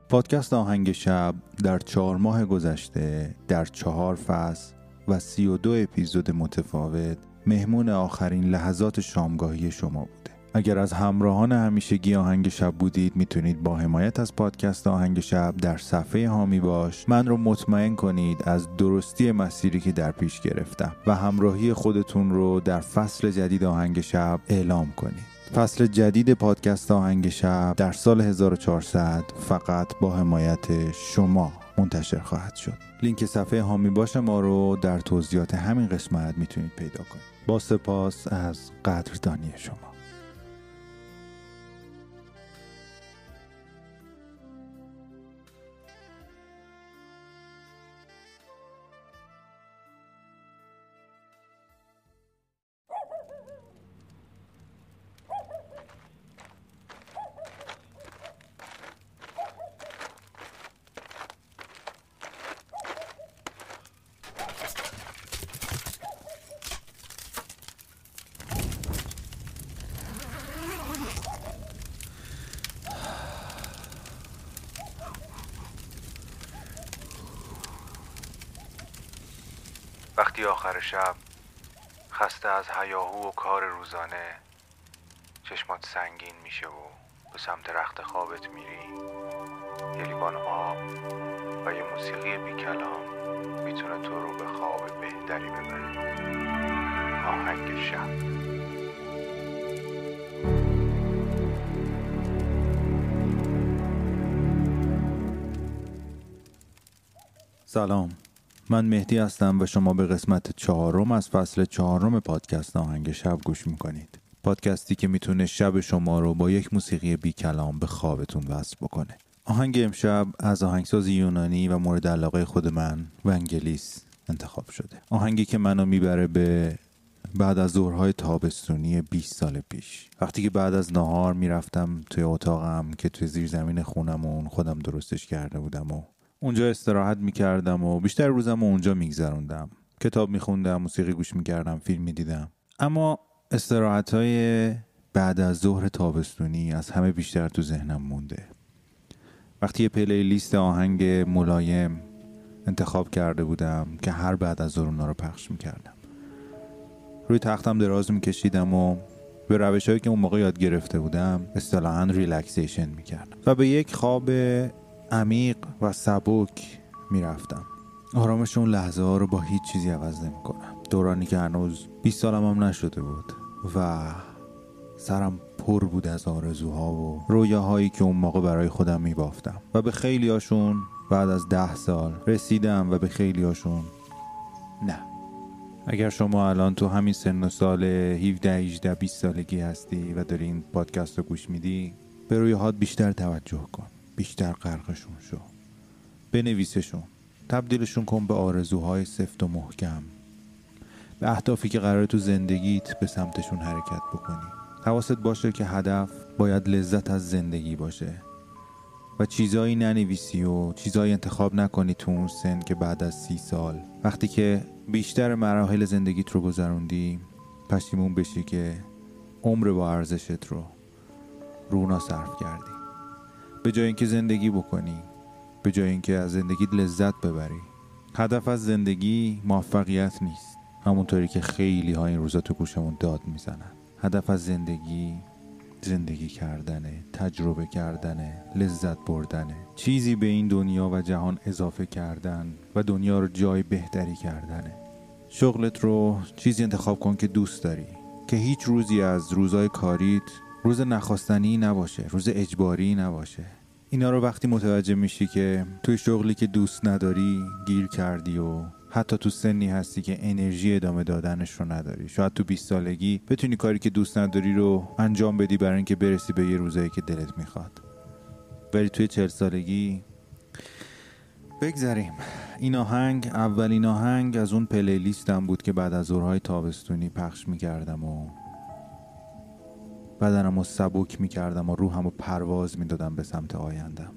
پادکست آهنگ شب در 4 ماه گذشته در 4 فصل و 32 اپیزود متفاوت مهمون آخرین لحظات شامگاهی شما بوده. اگر از همراهان همیشگی آهنگ شب بودید میتونید با حمایت از پادکست آهنگ شب در صفحه حامی باش من رو مطمئن کنید از درستی مسیری که در پیش گرفتم و همراهی خودتون رو در فصل جدید آهنگ شب اعلام کنید. فصل جدید پادکست آهنگ شب در سال 1400 فقط با حمایت شما منتشر خواهد شد. لینک صفحه حامی باش ما رو در توضیحات همین قسمت میتونید پیدا کنید. با سپاس از قدردانی شما. وقتی آخر شب خسته از هیاهو و کار روزانه چشمات سنگین میشه و به سمت رخت خوابت میری، یه لیوان آب و یه موسیقی بی کلام میتونه تو رو به خواب بهتری ببره. آهنگ شب. سلام، من مهدی هستم و شما به قسمت 4 از فصل 4 پادکست آهنگ شب گوش میکنید. پادکستی که میتونه شب شما رو با یک موسیقی بی کلام به خوابتون وصل بکنه. آهنگ امشب از آهنگساز یونانی و مورد علاقه خود من ونگلیس انتخاب شده. آهنگی که منو میبره به بعد از ظهرهای تابستونی 20 سال پیش، وقتی که بعد از نهار میرفتم توی اتاقم که توی زیرزمین خونمون خودم درستش کرده بودم و اونجا استراحت میکردم و بیشتر روزم اونجا میگذروندم. کتاب میخوندم، موسیقی گوش میکردم، فیلم میدیدم. اما استراحتهای بعد از ظهر تابستونی از همه بیشتر تو ذهنم مونده. وقتی یه پلی لیست آهنگ ملایم انتخاب کرده بودم که هر بعد از ظهر اونا رو پخش میکردم، روی تختم دراز میکشیدم و به روش‌هایی که اون موقع یاد گرفته بودم اصطلاحاً ریلکسیشن میکردم و به یک خواب عمیق و سبک میرفتم. آرامش اون لحظه ها رو با هیچ چیزی عوض نمی کنم. دورانی که هنوز 20 سالم هم نشده بود و سرم پر بود از آرزوها و رویاهایی که اون موقع برای خودم می بافتم و به خیلی هاشون بعد از 10 سال رسیدم و به خیلی هاشون نه. اگر شما الان تو همین سن و سال 17 18 20 سالگی هستی و داری این پادکست رو گوش میدی، به رویاهات بیشتر توجه کن، بیشتر غرقشون شو، بنویسشون، تبدیلشون کن به آرزوهای سفت و محکم، به اهدافی که قراره تو زندگیت به سمتشون حرکت بکنی. حواست باشه که هدف باید لذت از زندگی باشه و چیزایی ننویسی و چیزایی انتخاب نکنی تو اون سن که بعد از 30 سال وقتی که بیشتر مراحل زندگیت رو گذروندی پشیمون بشی که عمر با ارزشت رو رونا صرف کردی. به جای اینکه زندگی بکنی، به جای اینکه از زندگیت لذت ببری. هدف از زندگی موفقیت نیست، همونطوری که خیلی ها این روزا تو گوشمون داد میزنن. هدف از زندگی کردنه، تجربه کردنه، لذت بردنه، چیزی به این دنیا و جهان اضافه کردن و دنیا رو جای بهتری کردنه. شغلت رو چیزی انتخاب کن که دوست داری، که هیچ روزی از روزهای کاریت روز نخواستنی نباشه، روز اجباری نباشه. اینا رو وقتی متوجه میشی که توی شغلی که دوست نداری گیر کردی و حتی تو سنی هستی که انرژی ادامه دادنش رو نداری، شاید تو 20 سالگی بتونی کاری که دوست نداری رو انجام بدی برای اینکه برسی به یه روزایی که دلت میخواد، ولی توی 40 سالگی بگذاریم. این آهنگ اولین آهنگ از اون پلی لیستم بود که بعد از ظهرهای تابستونی پخش میکردم و بدنمو سبک میکردم و روحمو پرواز میدادم به سمت آیندم.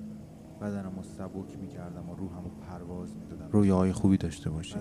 رویاهای خوبی داشته باشی.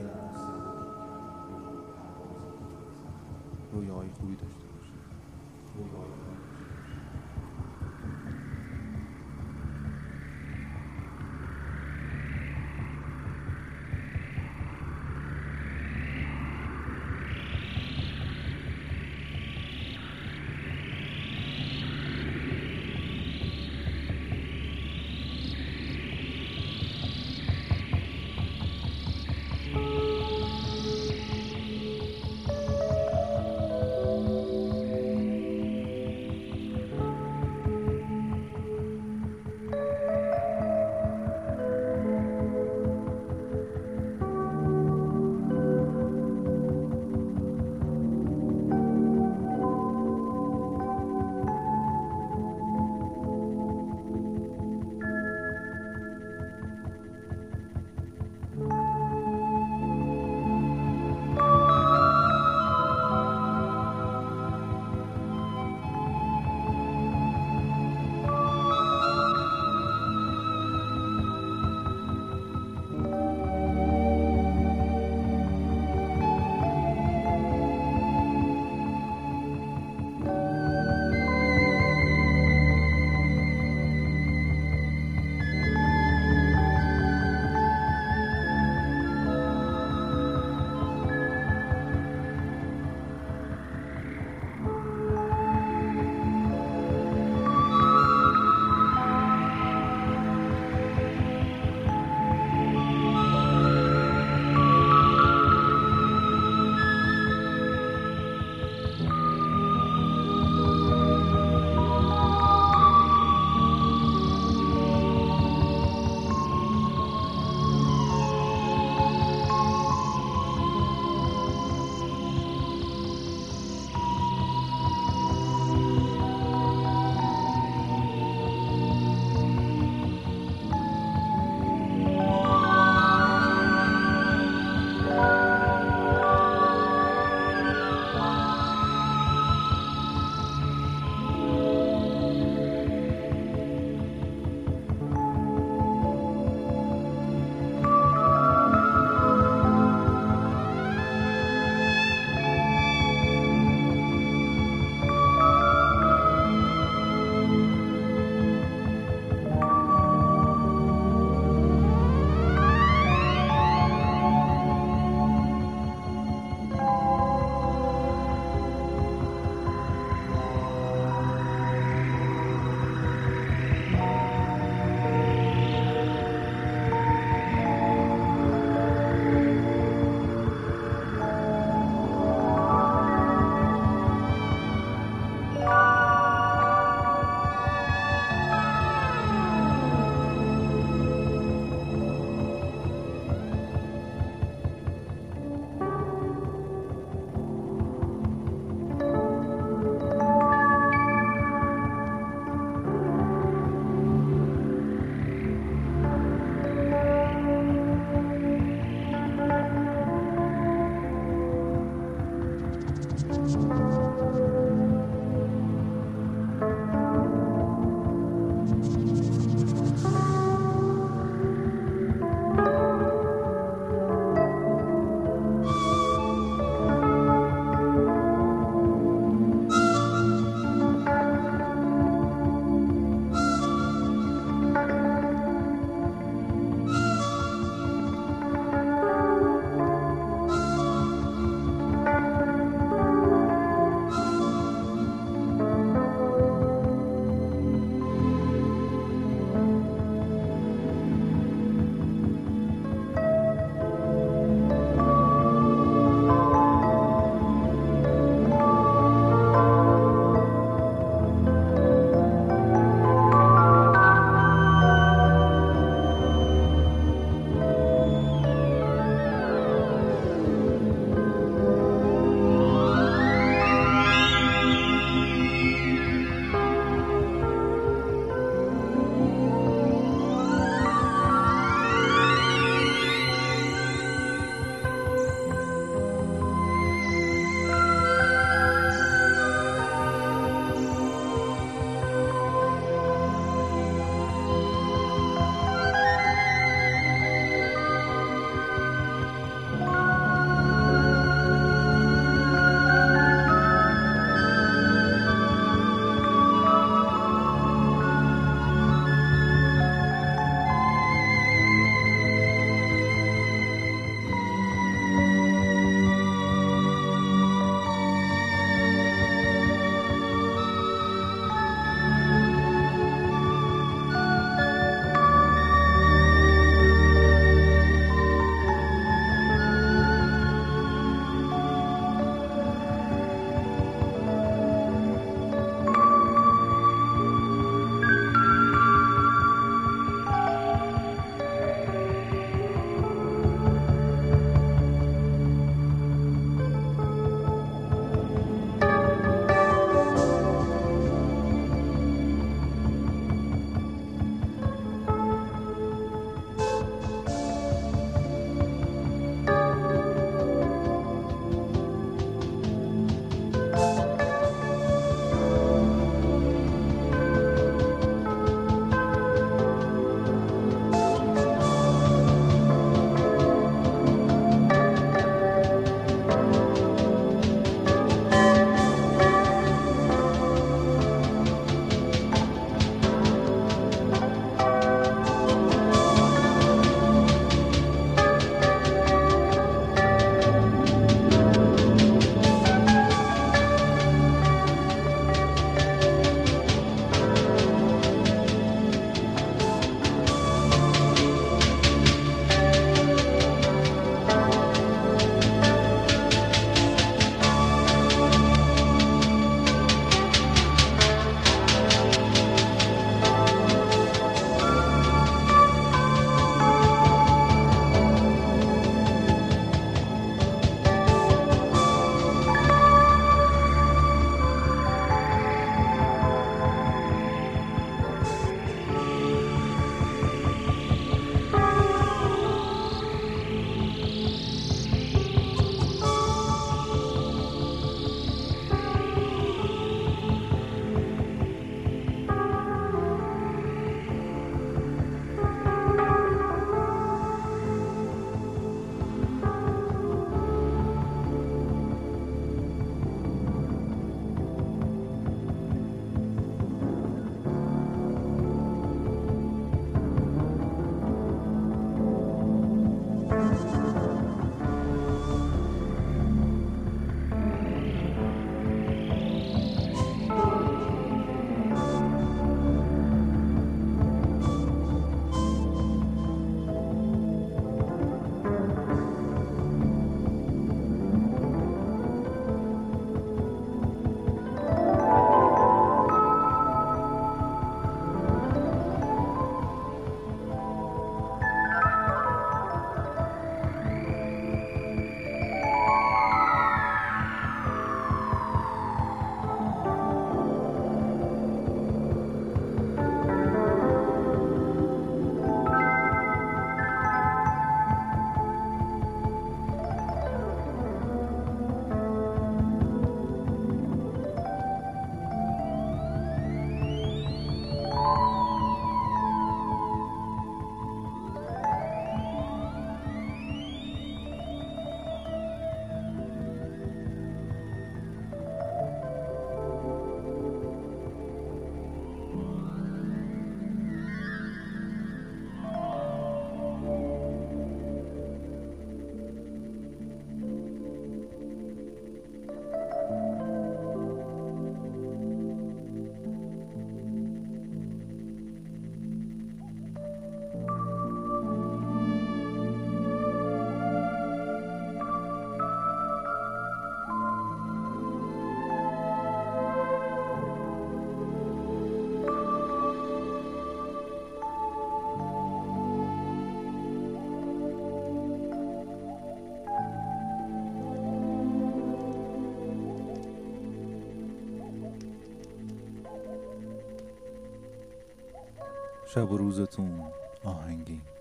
شب و روزتون آهنگین.